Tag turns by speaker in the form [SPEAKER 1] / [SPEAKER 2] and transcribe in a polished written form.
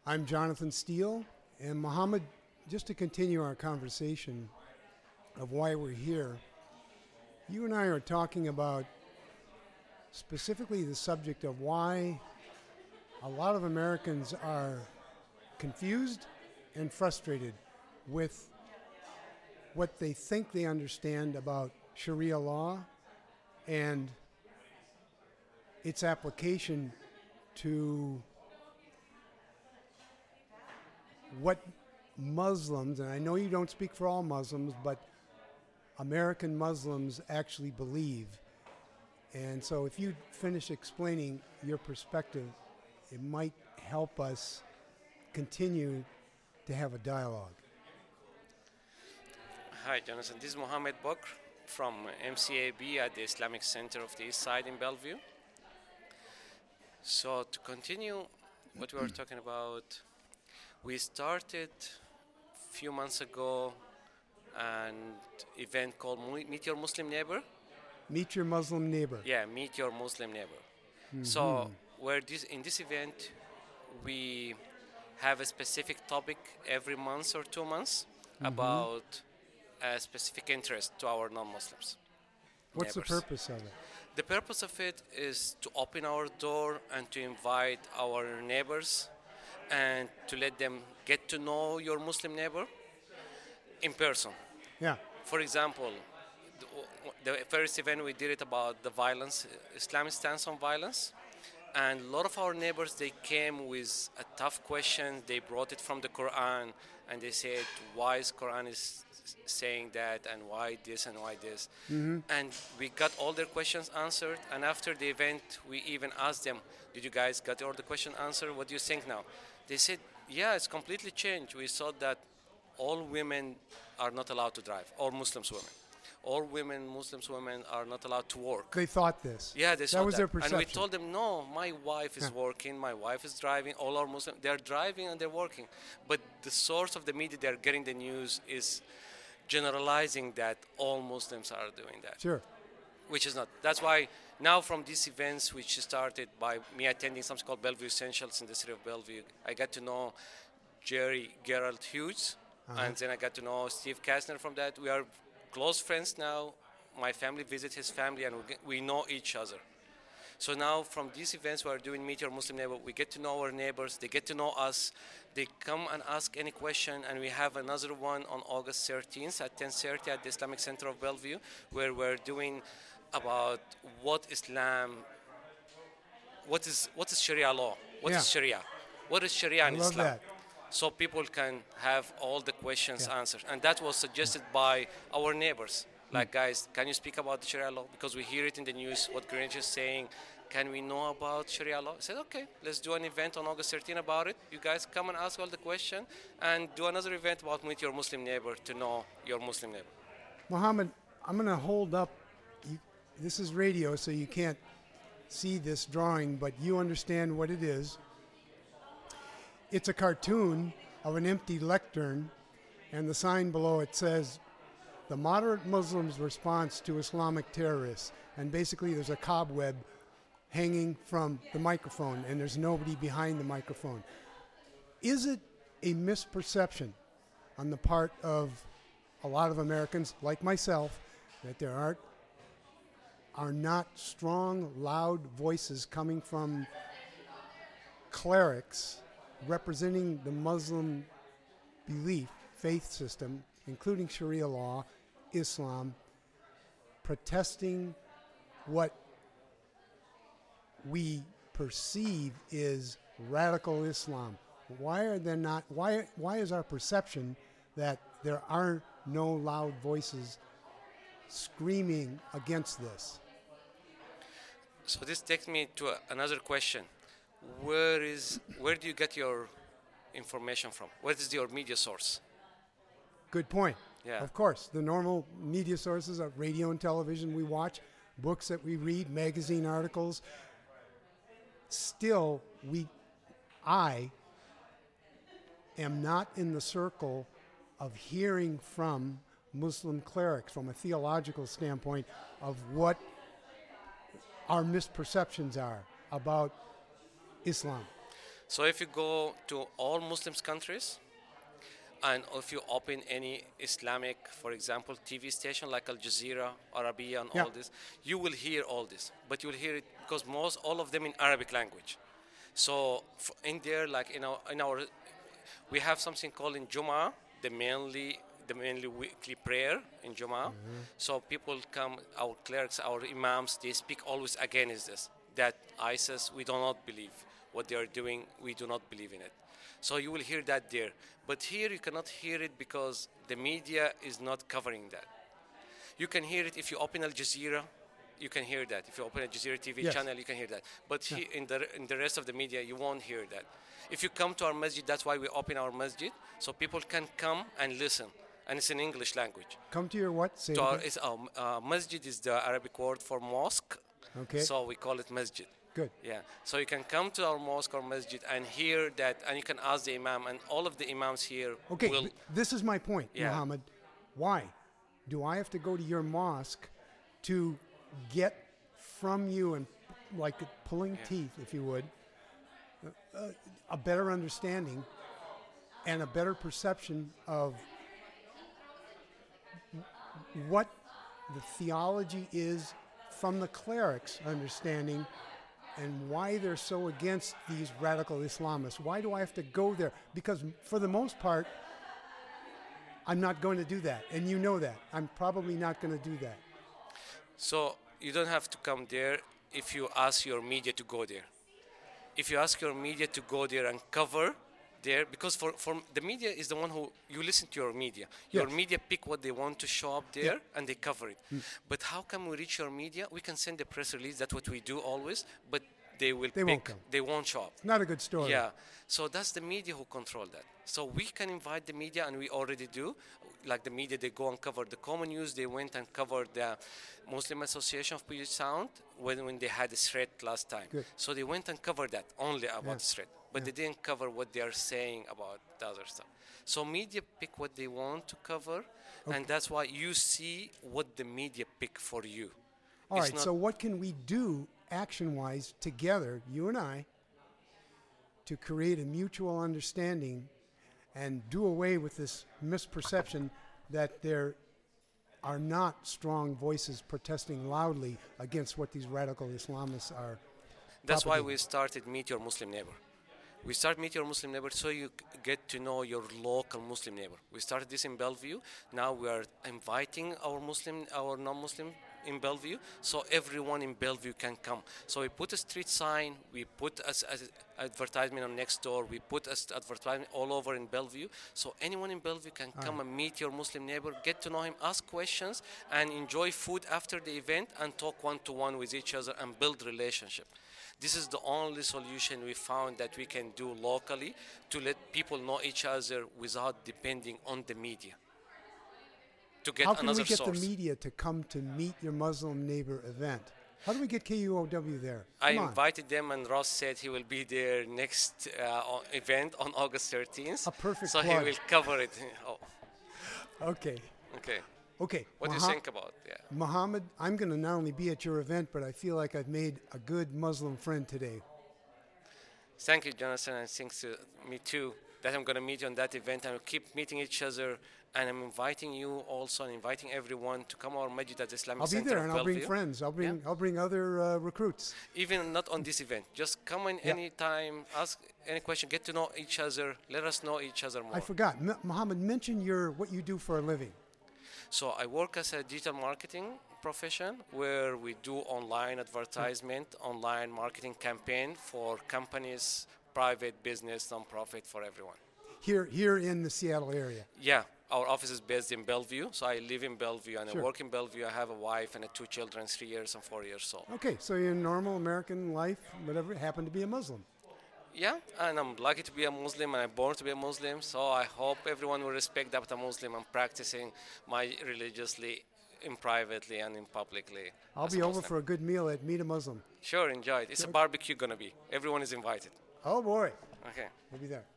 [SPEAKER 1] I'm Jonathan Steele, and Muhammad, just to continue our conversation of why we're here, you and I are talking about specifically the subject of why a lot of Americans are confused and frustrated with what they think they understand about Sharia law and its application to what Muslims, and I know you don't speak for all Muslims, but American Muslims actually believe. And so if you finish explaining your perspective, it might help us continue to have a dialogue.
[SPEAKER 2] Hi, Jonathan. This is Mohammed Bakr from MCAB at the Islamic Center of the East Side in Bellevue. So to continue what we were talking about, we started a few months ago an event called Meet Your Muslim Neighbor.
[SPEAKER 1] Meet your Muslim neighbor.
[SPEAKER 2] Yeah, Meet Your Muslim Neighbor.
[SPEAKER 1] Mm-hmm.
[SPEAKER 2] So in this event, we have a specific topic every month or 2 months about a specific interest to our non-Muslims.
[SPEAKER 1] What's
[SPEAKER 2] neighbors.
[SPEAKER 1] the purpose of it?
[SPEAKER 2] The purpose of it is to open our door and to invite our neighbors and to let them get to know your Muslim neighbor in person.
[SPEAKER 1] Yeah.
[SPEAKER 2] For example, the first event we did it about the violence, Islamic stance on violence. And a lot of our neighbors, they came with a tough question. They brought it from the Quran and they said, why is Quran is saying that and why this and why this? And we got all their questions answered. And after the event, we even asked them, did you guys get all the questions answered? What do you think now? They said, yeah, it's completely changed. We saw that all women are not allowed to drive, all Muslims women. All women, Muslims women, are not allowed to work.
[SPEAKER 1] They thought this.
[SPEAKER 2] Yeah, they saw
[SPEAKER 1] that was their perception.
[SPEAKER 2] And we told them, no, my wife is working, my wife is driving, all our Muslims, they're driving and they're working. But the source of the media they're getting the news is generalizing that all Muslims are doing that.
[SPEAKER 1] Sure.
[SPEAKER 2] Which is not. That's why now from these events, which started by me attending something called Bellevue Essentials in the city of Bellevue, I got to know Jerry Gerald Hughes, and then I got to know Steve Kastner from that. We are close friends now. My family visits his family, and we know each other. So now from these events we are doing Meet Your Muslim Neighbor, we get to know our neighbors, they get to know us, they come and ask any question, and we have another one on August 13th at 10:30 at the Islamic Center of Bellevue, where we're doing about what is Sharia law, what is Sharia, what is Sharia in Islam.
[SPEAKER 1] That.
[SPEAKER 2] So people can have all the questions answered. And that was suggested by our neighbors. Like, guys, can you speak about the Sharia law? Because we hear it in the news, what Greenwich is saying. Can we know about Sharia law? I said, okay, let's do an event on August 13 about it. You guys come and ask all the questions and do another event about Meet Your Muslim Neighbor to know your Muslim neighbor.
[SPEAKER 1] Muhammad, I'm going to hold up. This is radio, so you can't see this drawing, but you understand what it is. It's a cartoon of an empty lectern, and the sign below it says, the moderate Muslims' response to Islamic terrorists. And basically there's a cobweb hanging from the microphone, and there's nobody behind the microphone. Is it a misperception on the part of a lot of Americans, like myself, that there are not strong, loud voices coming from clerics representing the Muslim belief, faith system, including Sharia law, Islam, protesting what we perceive is radical Islam? Why are there not? Why is our perception that there are no loud voices screaming against this?
[SPEAKER 2] So this takes me to another question. Where do you get your information from? What is your media source?
[SPEAKER 1] Good point.
[SPEAKER 2] Yeah.
[SPEAKER 1] Of course, the normal media sources are radio and television we watch, books that we read, magazine articles. Still, I am not in the circle of hearing from Muslim clerics from a theological standpoint of what our misperceptions are about Islam.
[SPEAKER 2] So if you go to all Muslims countries, and if you open any Islamic, for example, TV station like Al Jazeera, Arabiya, and
[SPEAKER 1] Yeah.
[SPEAKER 2] all this, you will hear all this. But you will hear it because all of them in Arabic language. So in there, like in our, we have something called in Jum'ah, the mainly weekly prayer in Jum'ah. So people come, our clerics, our imams, they speak always against this. That ISIS, we do not believe what they are doing. We do not believe in it. So you will hear that there. But here you cannot hear it because the media is not covering that. You can hear it if you open Al Jazeera, you can hear that. If you open a Jazeera TV
[SPEAKER 1] Yes.
[SPEAKER 2] channel, you can hear that. But in the rest of the media, you won't hear that. If you come to our masjid, that's why we open our masjid, so people can come and listen. And it's in English language.
[SPEAKER 1] Come to your what? Say it
[SPEAKER 2] So
[SPEAKER 1] again.
[SPEAKER 2] masjid is the Arabic word for mosque.
[SPEAKER 1] Okay.
[SPEAKER 2] So we call it masjid.
[SPEAKER 1] Good.
[SPEAKER 2] Yeah. So you can come to our mosque or masjid and hear that, and you can ask the imam, and all of the imams here
[SPEAKER 1] Okay,
[SPEAKER 2] will.
[SPEAKER 1] this is my point,
[SPEAKER 2] Yeah.
[SPEAKER 1] Muhammad. Why do I have to go to your mosque to get from you, and like pulling teeth, if you would, a better understanding and a better perception of what the theology is from the clerics' understanding and why they're so against these radical Islamists? Why do I have to go there? Because for the most part, I'm not going to do that. And you know that. I'm probably not going to do that.
[SPEAKER 2] So you don't have to come there if you ask your media to go there. If you ask your media to go there and cover there, because for the media is the one who, you listen to your media. Your
[SPEAKER 1] Yes.
[SPEAKER 2] media pick what they want to show up there and they cover it. But how can we reach your media? We can send a press release, that's what we do always, but they
[SPEAKER 1] Won't come.
[SPEAKER 2] they won't show up.
[SPEAKER 1] Not a good story.
[SPEAKER 2] Yeah, so that's the media who control that. So we can invite the media, and we already do. Like the media, they go and cover the common news. They went and covered the Muslim Association of Puget Sound when they had a threat last time.
[SPEAKER 1] Good.
[SPEAKER 2] So they went and covered that only about
[SPEAKER 1] Yeah.
[SPEAKER 2] the threat, but they didn't cover what they are saying about the other stuff. So media pick what they want to cover, and that's why you see what the media pick for you.
[SPEAKER 1] All
[SPEAKER 2] It's
[SPEAKER 1] right,
[SPEAKER 2] not-
[SPEAKER 1] so what can we do action-wise together, you and I, to create a mutual understanding and do away with this misperception that there are not strong voices protesting loudly against what these radical Islamists are
[SPEAKER 2] That's why
[SPEAKER 1] propagating?
[SPEAKER 2] we started Meet Your Muslim Neighbor. We start Meet Your Muslim Neighbor so you get to know your local Muslim neighbor. We started this in Bellevue. Now we are inviting our non-Muslim in Bellevue, so everyone in Bellevue can come. So we put a street sign, we put as advertisement on Nextdoor, we put as advertisement all over in Bellevue, so anyone in Bellevue can come and meet your Muslim neighbor, get to know him, ask questions, and enjoy food after the event, and talk one-to-one with each other and build relationship. This is the only solution we found that we can do locally to let people know each other without depending on the media. To get
[SPEAKER 1] How can
[SPEAKER 2] another
[SPEAKER 1] we get
[SPEAKER 2] source.
[SPEAKER 1] the media to come to Meet Your Muslim Neighbor event? How do we get KUOW there?
[SPEAKER 2] I
[SPEAKER 1] Come on.
[SPEAKER 2] invited them, and Ross said he will be there next event on August 13th.
[SPEAKER 1] A perfect
[SPEAKER 2] So
[SPEAKER 1] plug.
[SPEAKER 2] he will cover it. Oh,
[SPEAKER 1] Okay.
[SPEAKER 2] okay.
[SPEAKER 1] Okay.
[SPEAKER 2] What do you think about? Yeah.
[SPEAKER 1] Muhammad, I'm going to not only be at your event, but I feel like I've made a good Muslim friend today.
[SPEAKER 2] Thank you, Jonathan, and thanks to me too that I'm going to meet you on that event, and we'll keep meeting each other. And I'm inviting you also, and inviting everyone to come our Masjid at the Islamic
[SPEAKER 1] I'll be
[SPEAKER 2] Center
[SPEAKER 1] there,
[SPEAKER 2] of
[SPEAKER 1] and I'll bring
[SPEAKER 2] Bellevue.
[SPEAKER 1] friends. I'll bring other recruits.
[SPEAKER 2] Even not on this event, just come in any time, ask any question, get to know each other, let us know each other more.
[SPEAKER 1] I forgot. Muhammad, mention what you do for a living.
[SPEAKER 2] So I work as a digital marketing profession where we do online advertisement, online marketing campaign for companies, private business, non-profit, for everyone.
[SPEAKER 1] Here in the Seattle area.
[SPEAKER 2] Yeah, our office is based in Bellevue, so I live in Bellevue and
[SPEAKER 1] Sure.
[SPEAKER 2] I work in Bellevue. I have a wife and 2 children, 3 years and 4 years old.
[SPEAKER 1] Okay, so your normal American life, whatever, happen to be a Muslim.
[SPEAKER 2] Yeah, and I'm lucky to be a Muslim, and I'm born to be a Muslim, so I hope everyone will respect that I'm a Muslim. I'm practicing my religiously, in privately and in publicly.
[SPEAKER 1] I'll
[SPEAKER 2] as
[SPEAKER 1] be
[SPEAKER 2] a
[SPEAKER 1] over
[SPEAKER 2] Muslim.
[SPEAKER 1] for a good meal at Meet a Muslim.
[SPEAKER 2] Sure, enjoy it. It's a barbecue gonna be. Everyone is invited.
[SPEAKER 1] Oh boy,
[SPEAKER 2] Okay.
[SPEAKER 1] we'll be there.